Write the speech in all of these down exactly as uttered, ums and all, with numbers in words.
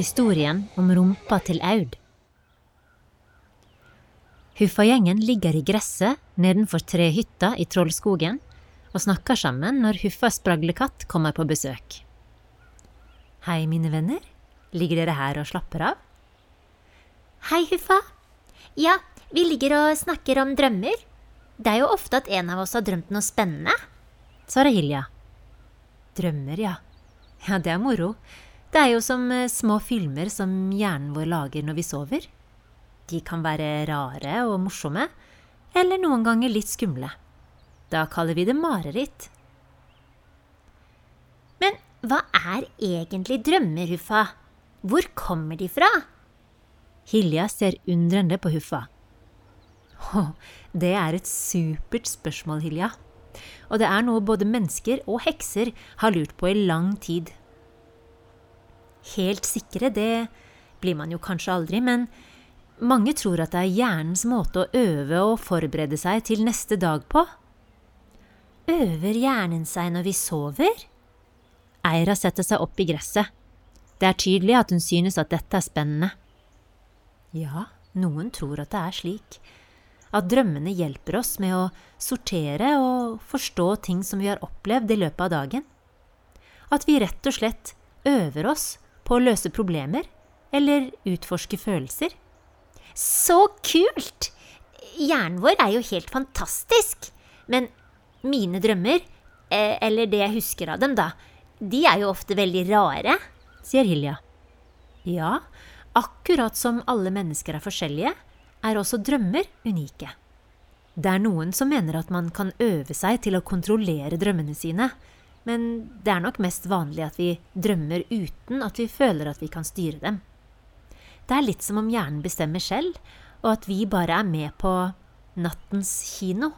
Historien om rumpa til Aud. Huffa-gjengen ligger i gresset nedenfor trehytta i Trollskogen og snakker sammen når Huffas spraglekatt kommer på besøk. Hei, mine venner. Ligger dere her og slapper av? Hei, Huffa. Ja, vi ligger og snakker om drømmer. Det er jo ofte at en av oss har drømt noe spennende. Svarer Hilja. Drømmer, ja. Ja, det er moro. Det er jo som små filmer som hjernen vår lager når vi sover. De kan være rare og morsomme, eller noen ganger litt skumle. Da kaller vi det mareritt. Men hva er egentlig drømmer, Huffa? Hvor kommer de fra? Hilja ser undrende på Huffa. Åh, det er et supert spørsmål, Hilja. Og det er noe både mennesker og hekser har lurt på i lang tid. Helt sikre, det blir man jo kanskje aldri, men mange tror at det er hjernens måte å øve og forberede seg til neste dag på. Øver hjernen seg når vi sover? Eira setter seg opp i gresset. Det er tydelig at hun synes at dette er spennende. Ja, noen tror at det er slik. At drømmene hjelper oss med å sortere og forstå ting som vi har opplevd i løpet av dagen. At vi rett og slett øver oss på å løse problemer eller utforske følelser. Så kult! Hjernen vår er jo helt fantastisk. Men mine drømmer, eller det jeg husker av dem da, de er jo ofte veldig rare, sier Hilja. Ja, akkurat som alle mennesker er forskjellige, er også drømmer unike. Det er noen som mener at man kan øve seg til å kontrollere drømmene sine, men det er nok mest vanlig at vi drømmer uten at vi føler at vi kan styre dem. Det er litt som om hjernen bestemmer selv, og at vi bare er med på nattens kino.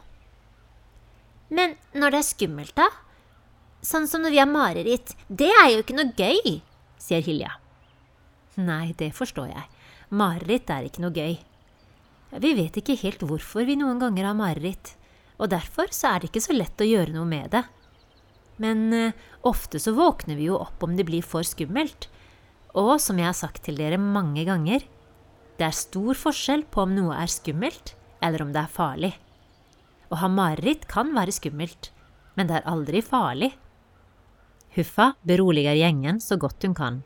Men når det er skummelt da, sånn som når vi har mareritt, det er jo ikke noe gøy, sier Hilja. Nei, det forstår jeg. Mareritt er ikke noe gøy. Vi vet ikke helt hvorfor vi noen ganger har mareritt, og derfor så er det ikke så lett å gjøre noe med det. Men uh, ofte så våkner vi jo opp om det blir for skummelt. Og som jeg har sagt til dere mange ganger, det er stor forskjell på om noe er skummelt, eller om det er farlig. Å ha mareritt kan være skummelt, men det er aldri farlig. Huffa beroliger gjengen så godt hun kan.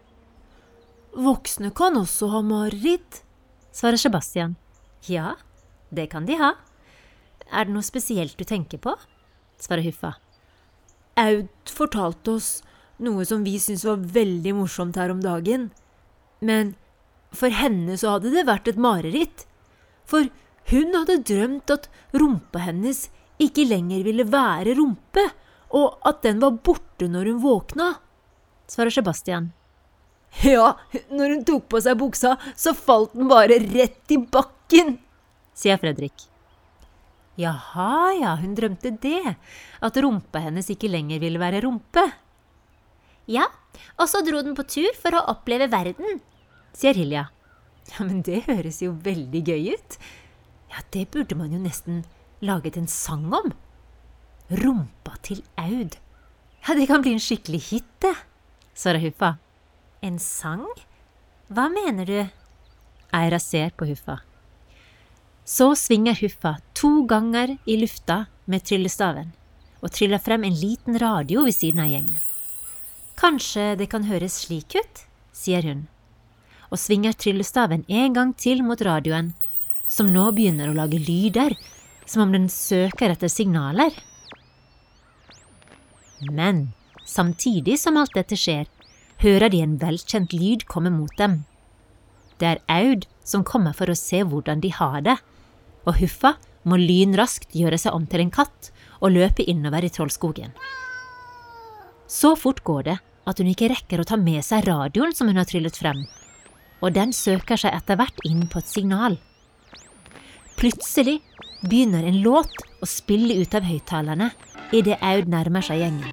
Voksne kan også ha mareritt, svarer Sebastian. Ja, det kan de ha. Er det noe spesielt du tenker på? Svarer Huffa. Aud fortalte oss noe som vi syntes var veldig morsomt her om dagen. Men for henne så hadde det vært et mareritt. For hun hadde drømt at rumpa hennes ikke lenger ville være rumpe, og at den var borte når hun våkna, svarer Sebastian. Ja, når hun tok på seg buksa, så falt den bare rett i bakken, sier Fredrik. Jaha, ja, hun drømte det, at rumpa hennes ikke lenger ville være rumpe. Ja, og så dro den på tur for å oppleve verden, sier Hilja. Ja, men det høres jo veldig gøy ut. Ja, det burde man jo nesten laget en sang om. Rumpa til Aud. Ja, det kan bli en skikkelig hit, det, svarer Huffa. En sang? Hva mener du? Eira ser på Huffa. Så svinger Huffa to ganger i lufta med tryllestaven, og tryller frem en liten radio ved siden av gjengen. Kanskje det kan høres slik ut, sier hun, og svinger tryllestaven en gang til mot radioen, som nå begynner å lage lyder, som om den søker etter signaler. Men samtidig som alt dette skjer, hører de en velkjent lyd komme mot dem. Det er Aud som kommer for å se hvordan de har det, og Huffa må lynraskt gjøre seg om til en katt og løpe innover i Trollskogen. Så fort går det at hun ikke rekker å ta med seg radioen som hun har tryllet frem, og den søker seg etter hvert inn på et signal. Plutselig begynner en låt å spille ut av høyttalerne i det Aud nærmer seg gjengen.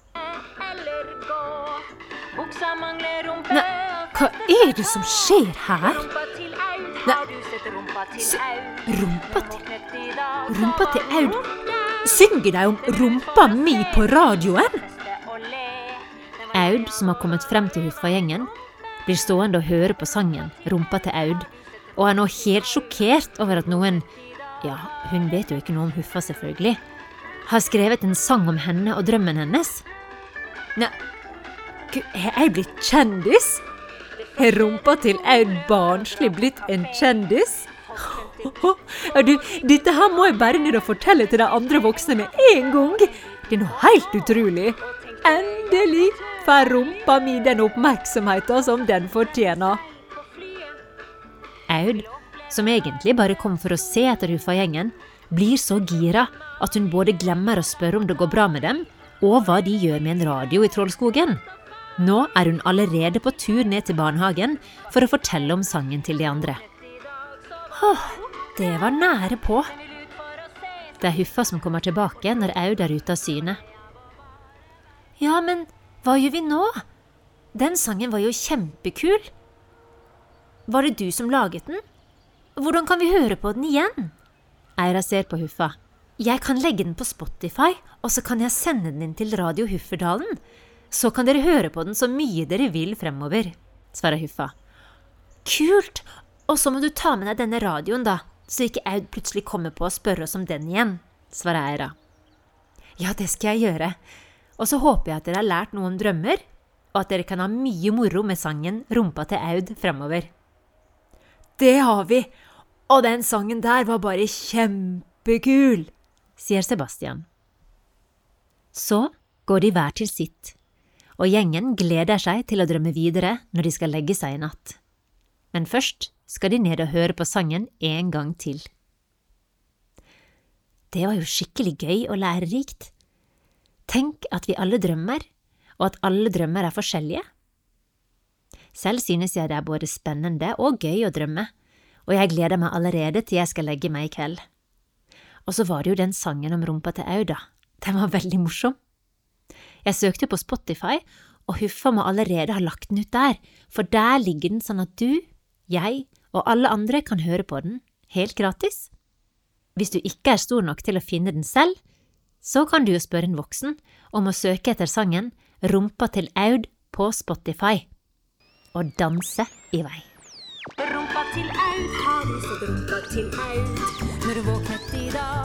Nei, hva er det som skjer her? Nei, S rumpa til Rumpa til Aud? Synger de om rumpa mi på radioen? Aud, som har kommet frem til Huffa-gjengen, blir stående og høre på sangen Rumpa til Aud, og er nå helt sjokkert over at noen, ja, hun vet jo ikke noe om Huffa selvfølgelig, har skrevet en sang om henne og drømmen hennes. Nei, Gud, er jeg blitt kjendis? Er rumpa til Aud barnslig blitt en kjendis? Ja, du, dette her må jeg bare ned og fortelle til de andre voksne med en gang. Det er noe helt utrolig. Endelig får rumpa mi den oppmerksomheten som den fortjener. Aud, som egentlig bare kom for å se etter Huffa-gjengen, blir så gira at hun både glemmer å spørre om det går bra med dem, og hva de gjør med en radio i Trollskogen. Nå er hun allerede på tur ned til barnehagen for å fortelle om sangen til de andre. Åh, det var nære på. Det er Huffa som kommer tilbake når Aud er ute av syne. Ja, men hva gjør vi nå? Den sangen var jo kjempekul. Var det du som laget den? Hvordan kan vi høre på den igjen? Eira ser på Huffa. Jeg kan legge den på Spotify, og så kan jeg sende den inn til Radio Hufferdalen. Så kan dere høre på den så mye dere vil fremover, svarer Huffa. Kult! Og så må du ta med deg denne radioen da, så ikke Aud plutselig kommer på å spørre oss om den igjen, svarer Eira. Ja, det skal jeg gjøre. Og så håper jeg at dere har lært noe om drømmer, og at dere kan ha mye moro med sangen Rumpa til Aud fremover. Det har vi, og den sangen der var bare kjempekul, sier Sebastian. Så går de hver til sitt, og gjengen gleder seg til å drømme videre når de skal legge seg i natt. Men først skal de ned og høre på sangen en gang til. Det var jo skikkelig gøy og lærerikt. Tenk at vi alle drømmer, og at alle drømmer er forskjellige. Selv synes jeg det er både spennende og gøy å drømme, og jeg gleder meg allerede til jeg skal legge meg i kveld. Og så var det jo den sangen om rumpa til Aud da. Den var veldig morsom. Jeg søkte på Spotify, og Huffa må allerede ha lagt den ut der, for der ligger den sånn at du, jeg og alle andre kan høre på den, helt gratis. Hvis du ikke er stor nok til å finne den selv, så kan du jo spørre en voksen om å søke etter sangen Rumpa til Aud på Spotify, og danse i vei. Rumpa til Aud, har du sett rumpa til Aud? Når du våknet i dag